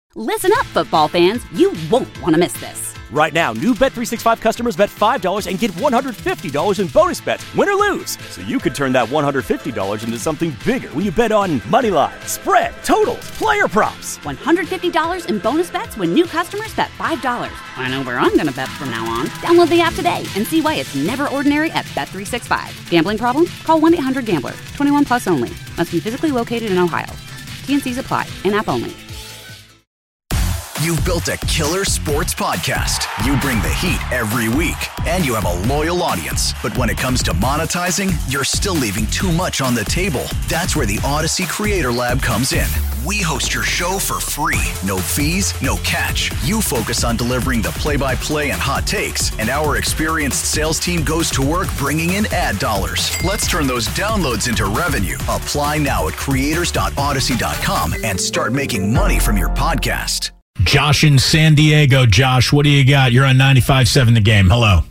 Listen up, football fans. You won't want to miss this. Right now, new Bet365 customers bet $5 and get $150 in bonus bets, win or lose. So you could turn that $150 into something bigger when you bet on money line, spread, totals, player props. $150 in bonus bets when new customers bet $5. I know where I'm going to bet from now on. Download the app today and see why it's never ordinary at Bet365. Gambling problem? Call 1-800-GAMBLER. 21 plus only. Must be physically located in Ohio. T&Cs apply. In-app only. You've built a killer sports podcast. You bring the heat every week, and you have a loyal audience. But when it comes to monetizing, you're still leaving too much on the table. That's where the Odyssey Creator Lab comes in. We host your show for free. No fees, no catch. You focus on delivering the play-by-play and hot takes, and our experienced sales team goes to work bringing in ad dollars. Let's turn those downloads into revenue. Apply now at creators.odyssey.com and start making money from your podcast. Josh in San Diego. Josh, what do you got? You're on 95.7 The Game. Hello.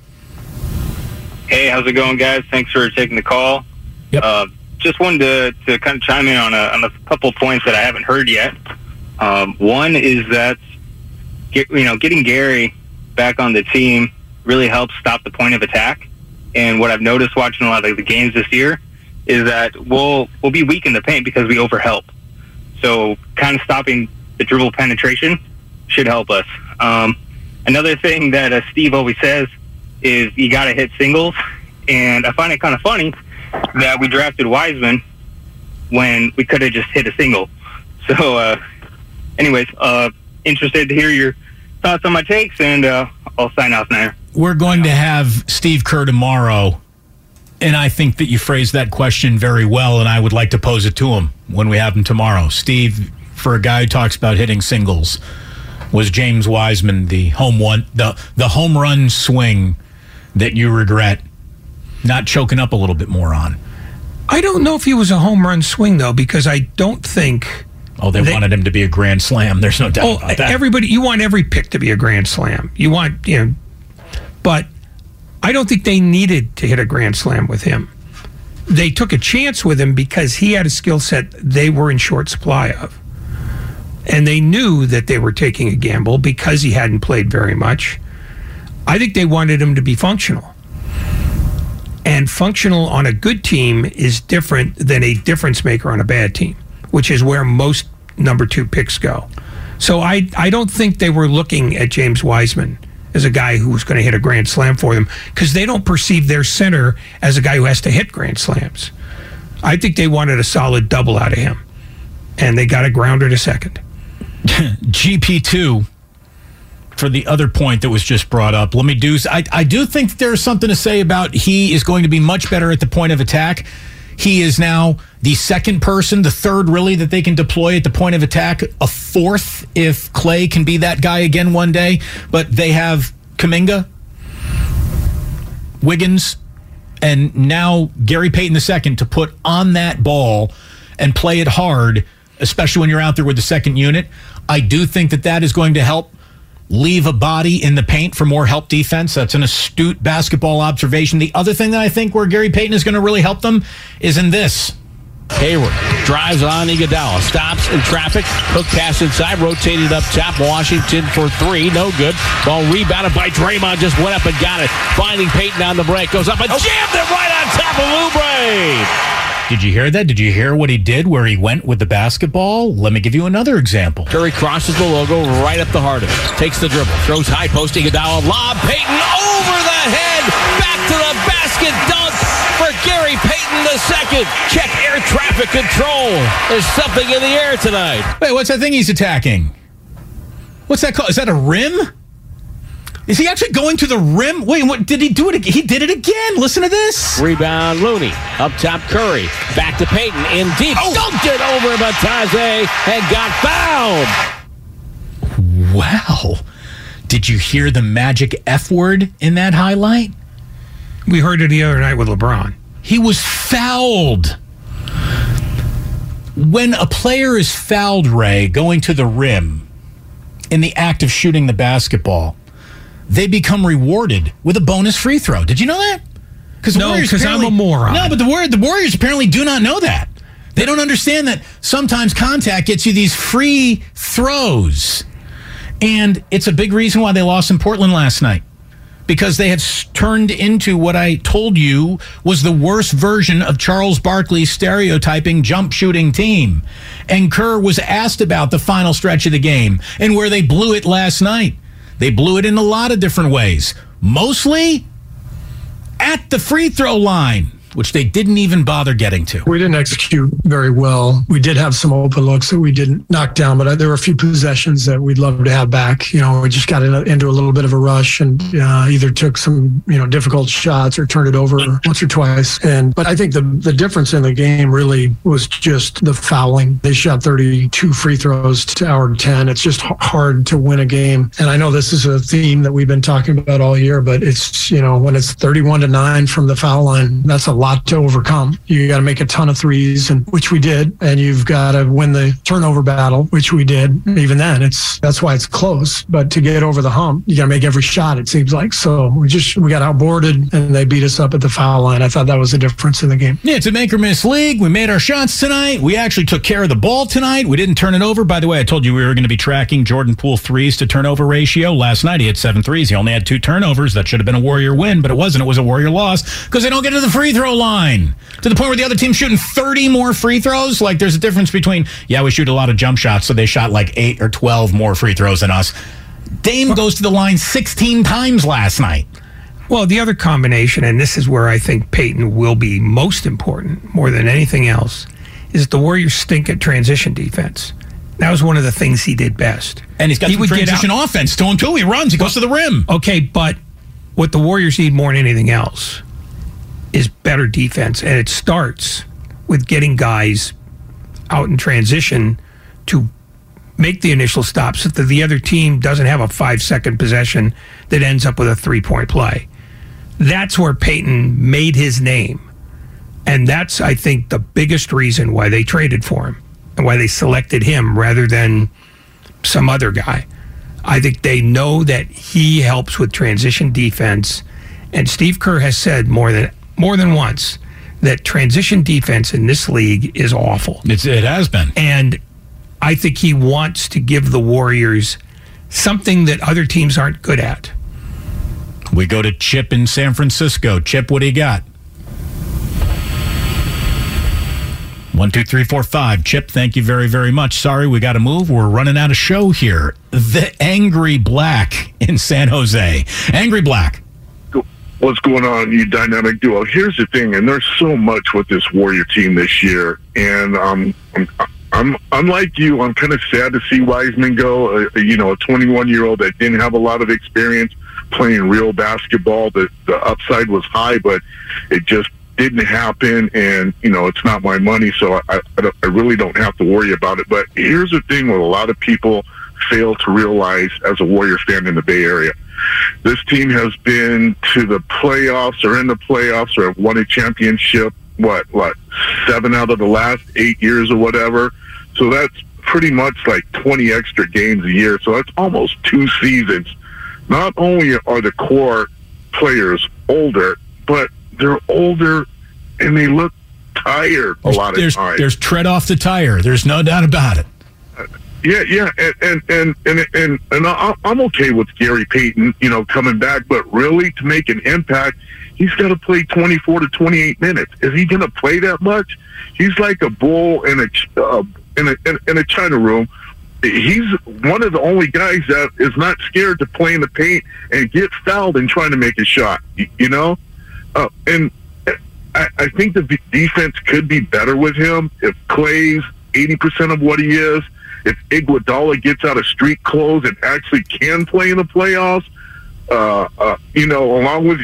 Hey, how's it going, guys? Thanks for taking the call. Yep. Just wanted to kind of chime in on a couple points that I haven't heard yet. One is that getting Gary back on the team really helps stop the point of attack. And what I've noticed watching a lot of the games this year is that we'll be weak in the paint because we overhelp. So kind of stopping the dribble penetration should help us. Another thing that Steve always says is you got to hit singles. And I find it kind of funny that we drafted Wiseman when we could have just hit a single. So, anyways, interested to hear your thoughts on my takes, and I'll sign off now. We're going to have Steve Kerr tomorrow, and I think that you phrased that question very well, and I would like to pose it to him when we have him tomorrow. Steve, for a guy who talks about hitting singles, was James Wiseman the home run swing that you regret not choking up a little bit more on? I don't know if he was a home run swing, though, because I don't think... Oh, they wanted him to be a grand slam. There's no doubt about that. You want every pick to be a grand slam. You want, but I don't think they needed to hit a grand slam with him. They took a chance with him because he had a skill set they were in short supply of. And they knew that they were taking a gamble because he hadn't played very much. I think they wanted him to be functional. And functional on a good team is different than a difference maker on a bad team, which is where most number 2 picks go. So I don't think they were looking at James Wiseman as a guy who was going to hit a grand slam for them, because they don't perceive their center as a guy who has to hit grand slams. I think they wanted a solid double out of him, and they got a grounder to second. GP2, for the other point that was just brought up, I do think there's something to say about he is going to be much better at the point of attack. He is now the second person, the third really, that they can deploy at the point of attack, a fourth if Clay can be that guy again one day. But they have Kuminga, Wiggins, and now Gary Payton II to put on that ball and play it hard, especially when you're out there with the second unit. I do think that is going to help leave a body in the paint for more help defense. That's an astute basketball observation. The other thing that I think where Gary Payton is going to really help them is in this. Hayward drives on Iguodala, stops in traffic, hook pass inside, rotated up top. Washington for 3, no good. Ball rebounded by Draymond, just went up and got it. Finding Payton on the break, goes up and jammed it right on top of Oubre. Did you hear that? Did you hear what he did where he went with the basketball? Let me give you another example. Curry crosses the logo right up the heart of it. Takes the dribble, throws high post, Iguodala, lob, Payton over the head, back to the basket, dunk for Gary Payton II. Check air traffic control. There's something in the air tonight. Wait, what's that thing he's attacking? What's that called? Is that a rim? Is he actually going to the rim? Wait, what did he do it again? He did it again. Listen to this. Rebound, Looney. Up top, Curry. Back to Payton. In deep. Dunked it over Batadze and got fouled. Wow. Did you hear the magic F word in that highlight? We heard it the other night with LeBron. He was fouled. When a player is fouled, Ray, going to the rim in the act of shooting the basketball, they become rewarded with a bonus free throw. Did you know that? No, because I'm a moron. No, but the Warriors apparently do not know that. They don't understand that sometimes contact gets you these free throws. And it's a big reason why they lost in Portland last night. Because they had turned into what I told you was the worst version of Charles Barkley's stereotyping jump shooting team. And Kerr was asked about the final stretch of the game and where they blew it last night. They blew it in a lot of different ways. Mostly at the free throw line, which they didn't even bother getting to. We didn't execute very well. We did have some open looks that we didn't knock down, but there were a few possessions that we'd love to have back. You know, we just got into a little bit of a rush and either took some, difficult shots or turned it over once or twice. But I think the difference in the game really was just the fouling. They shot 32 free throws to our 10. It's just hard to win a game. And I know this is a theme that we've been talking about all year, but it's, when it's 31-9 from the foul line, that's a lot to overcome. You got to make a ton of threes, and which we did, and you've got to win the turnover battle, which we did. Even then, that's why it's close. But to get over the hump, you got to make every shot, it seems like. So we got outboarded, and they beat us up at the foul line. I thought that was the difference in the game. Yeah, it's a make or miss league. We made our shots tonight. We actually took care of the ball tonight. We didn't turn it over. By the way, I told you we were going to be tracking Jordan Poole threes to turnover ratio. Last night he had 7 threes. He only had 2 turnovers. That should have been a Warrior win, but it wasn't. It was a Warrior loss because they don't get to the free throw line. To the point where the other team's shooting 30 more free throws. Like, there's a difference between, we shoot a lot of jump shots, so they shot like 8 or 12 more free throws than us. Dame goes to the line 16 times last night. Well, the other combination, and this is where I think Peyton will be most important, more than anything else, is the Warriors stink at transition defense. That was one of the things he did best. And he's got some transition offense to him, too. He runs. He goes to the rim. Okay, but what the Warriors need more than anything else is better defense, and it starts with getting guys out in transition to make the initial stop so that the other team doesn't have a 5-second possession that ends up with a 3-point play. That's where Peyton made his name, and that's, I think, the biggest reason why they traded for him and why they selected him rather than some other guy. I think they know that he helps with transition defense, and Steve Kerr has said more than once that transition defense in this league is awful. It has been. And I think he wants to give the Warriors something that other teams aren't good at. We go to Chip in San Francisco. Chip, what do you got? 1, 2, 3, 4, 5. Chip, thank you very, very much. Sorry, we got to move. We're running out of show here. The Angry Black in San Jose. Angry Black. What's going on, you dynamic duo? Here's the thing, and there's so much with this Warrior team this year, and I'm like you. I'm kind of sad to see Wiseman go. A 21-year-old that didn't have a lot of experience playing real basketball. The upside was high, but it just didn't happen. And it's not my money, so I really don't have to worry about it. But here's the thing: what a lot of people fail to realize as a Warrior fan in the Bay Area. This team has been to the playoffs or in the playoffs or have won a championship, 7 out of the last 8 years or whatever. So that's pretty much like 20 extra games a year. So that's almost 2 seasons. Not only are the core players older, but they're older and they look tired a lot of times. There's tread off the tire. There's no doubt about it. Yeah, and I'm okay with Gary Payton, coming back, but really to make an impact, he's got to play 24 to 28 minutes. Is he going to play that much? He's like a bull in a china room. He's one of the only guys that is not scared to play in the paint and get fouled and trying to make a shot. And I think the defense could be better with him if Clay's 80% of what he is. If Iguodala gets out of street clothes and actually can play in the playoffs, along with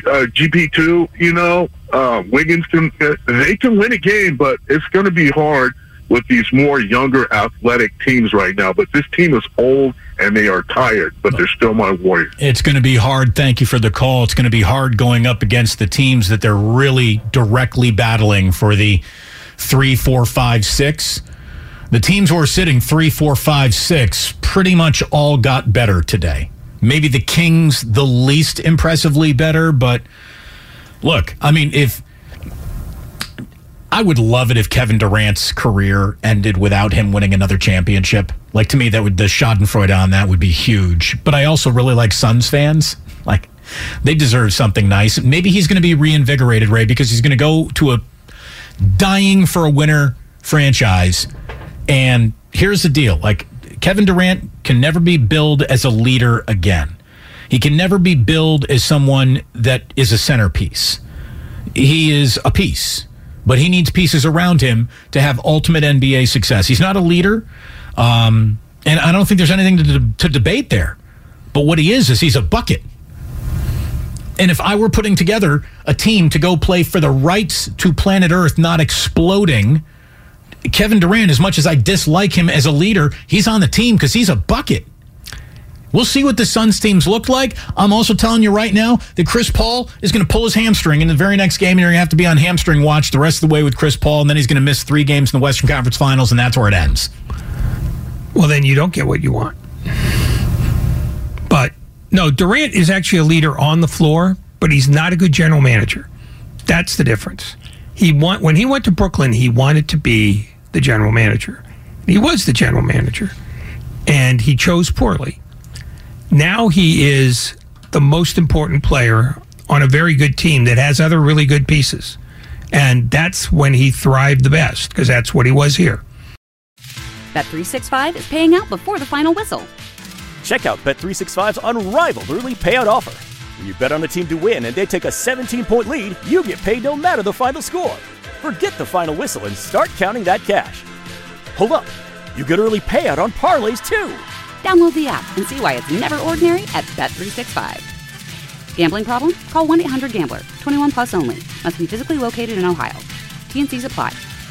GP2, Wiggins they can win a game, but it's going to be hard with these more younger athletic teams right now. But this team is old and they are tired, but they're still my Warriors. It's going to be hard. Thank you for the call. It's going to be hard going up against the teams that they're really directly battling for the 3, 4, 5, 6. The teams who are sitting 3, 4, 5, 6 pretty much all got better today. Maybe the Kings the least impressively better, but look, I mean, I would love it if Kevin Durant's career ended without him winning another championship. Like, to me, the schadenfreude on that would be huge. But I also really like Suns fans. Like, they deserve something nice. Maybe he's going to be reinvigorated, Ray, because he's going to go to a dying for a winner franchise. And here's the deal. Like, Kevin Durant can never be billed as a leader again. He can never be billed as someone that is a centerpiece. He is a piece, but he needs pieces around him to have ultimate NBA success. He's not a leader, and I don't think there's anything to debate there. But what he is he's a bucket. And if I were putting together a team to go play for the rights to planet Earth not exploding, Kevin Durant, as much as I dislike him as a leader, he's on the team because he's a bucket. We'll see what the Suns teams look like. I'm also telling you right now that Chris Paul is going to pull his hamstring in the very next game, and you're going to have to be on hamstring watch the rest of the way with Chris Paul, and then he's going to miss 3 games in the Western Conference Finals, and that's where it ends. Well, then you don't get what you want. But, no, Durant is actually a leader on the floor, but he's not a good general manager. That's the difference. When he went to Brooklyn, he wanted to be the general manager. He was the general manager, and he chose poorly. Now he is the most important player on a very good team that has other really good pieces. And that's when he thrived the best, because that's what he was here. Bet365 is paying out before the final whistle. Check out Bet365's unrivaled early payout offer. When you bet on a team to win and they take a 17-point lead, you get paid no matter the final score. Forget the final whistle and start counting that cash. Hold up. You get early payout on parlays, too. Download the app and see why it's never ordinary at Bet365. Gambling problem? Call 1-800-GAMBLER. 21 plus only. Must be physically located in Ohio. T&Cs apply.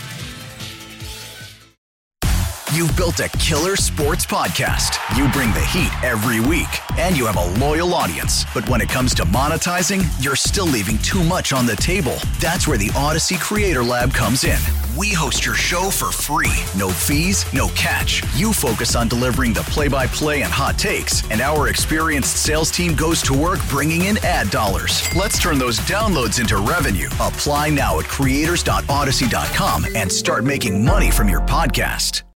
You've built a killer sports podcast. You bring the heat every week, and you have a loyal audience. But when it comes to monetizing, you're still leaving too much on the table. That's where the Odyssey Creator Lab comes in. We host your show for free. No fees, no catch. You focus on delivering the play-by-play and hot takes, and our experienced sales team goes to work bringing in ad dollars. Let's turn those downloads into revenue. Apply now at creators.odyssey.com and start making money from your podcast.